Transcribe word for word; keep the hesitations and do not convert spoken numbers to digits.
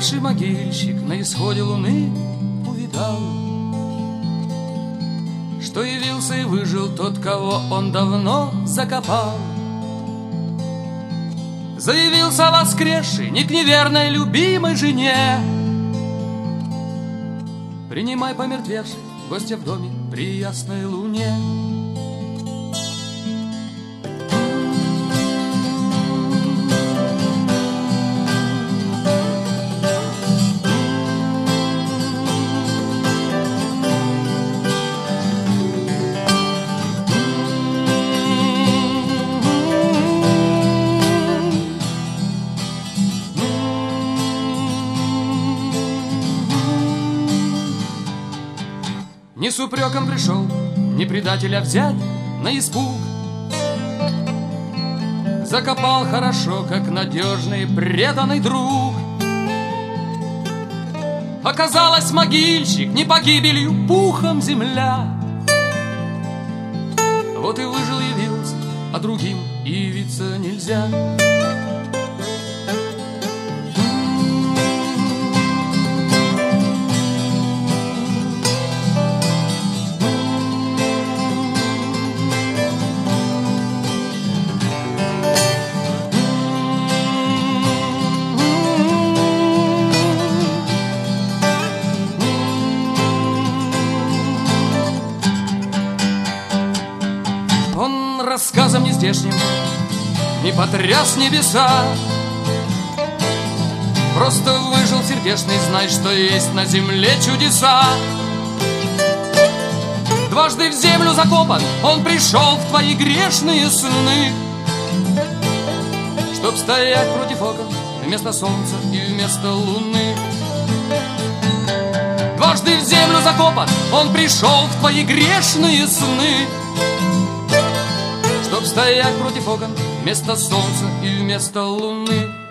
Озверевший могильщик на исходе луны увидал, что явился и выжил тот, кого он давно закопал. Заявился воскресший не к неверной любимой жене: принимай, помертвевший, гостя в доме при ясной луне. Не с упреком пришел, не предателя взять на испуг. Закопал хорошо, как надежный преданный друг. Оказалось, могильщик не погибелью, пухом земля. Вот и выжил, явился, а другим явиться нельзя. Рассказом нездешним не потряс небеса, просто выжил сердечный, знай, что есть на земле чудеса. Дважды в землю закопан, он пришел в твои грешные сны, чтоб стоять против окон вместо солнца и вместо луны. Дважды в землю закопан, он пришел в твои грешные сны, чтоб стоять против окон вместо солнца и вместо луны.